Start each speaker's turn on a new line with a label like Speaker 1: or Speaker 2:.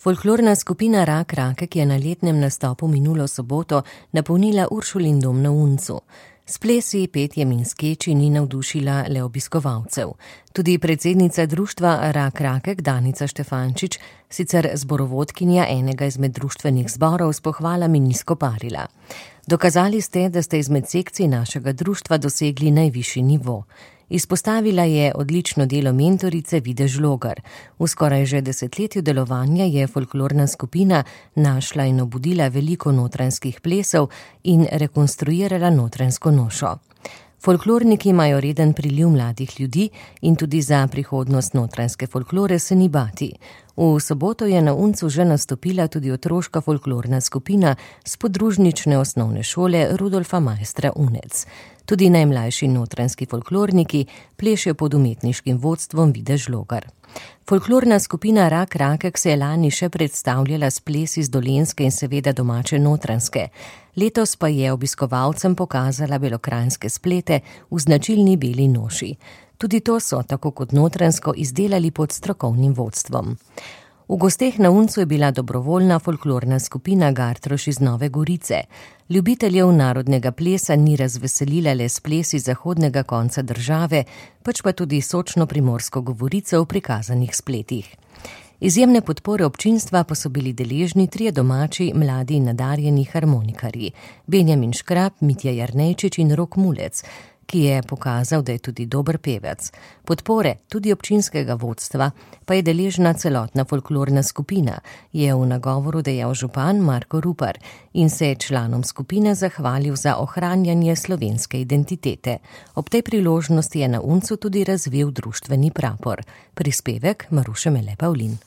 Speaker 1: Folklorna skupina Rak Rakek je na letnem nastopu minulo soboto napolnila Uršulin dom na Uncu. S plesi, petjem in skeči ni navdušila le obiskovalcev. Tudi predsednica društva Rak Rakek Danica Štefančič, sicer zborovodkinja enega izmed društvenih zborov, s pohvalami ni skoparila. Dokazali ste, da ste izmed sekcij našega društva dosegli najvišji nivo. Izpostavila je odlično delo mentorice Vide Žlogar. V skoraj že desetletju delovanja je folklorna skupina našla in obudila veliko notranjskih plesov in rekonstruirala notranjsko nošo. Folklorniki imajo reden priliv mladih ljudi in tudi za prihodnost notranjske folklore se ni bati. V soboto je na Uncu že nastopila tudi otroška folklorna skupina s podružnične osnovne šole Rudolfa Maistra Unec. Tudi najmlajši notranjski folklorniki plešejo pod umetniškim vodstvom Vide Žlogar. Folklorna skupina Rak Rakek se je lani še predstavljala s plesi z Dolenjske in seveda domače Notranjske. Letos pa je obiskovalcem pokazala belokranjske splete v značilni beli noši. Tudi to so, tako kot Notranjsko, izdelali pod strokovnim vodstvom. V gosteh na Uncu je bila dobrovoljna folklorna skupina Gartroš iz Nove Gorice. Ljubiteljev narodnega plesa ni razveselila le s plesi zahodnega konca države, pač pa tudi sočno primorsko govorico v prikazanih spletih. Izjemne podpore občinstva pa so bili deležni trije domači, mladi in nadarjeni harmonikarji: Benjamin Škrab, Mitja Jarnejčič in Rok Mulec, ki je pokazal, da je tudi dober pevec. Podpore tudi občinskega vodstva pa je deležna celotna folklorna skupina, je v nagovoru dejal župan Marko Rupar in se je članom skupine zahvalil za ohranjanje slovenske identitete. Ob tej priložnosti je na Uncu tudi razvil društveni prapor. Prispevek Maruše Mele Pavlin.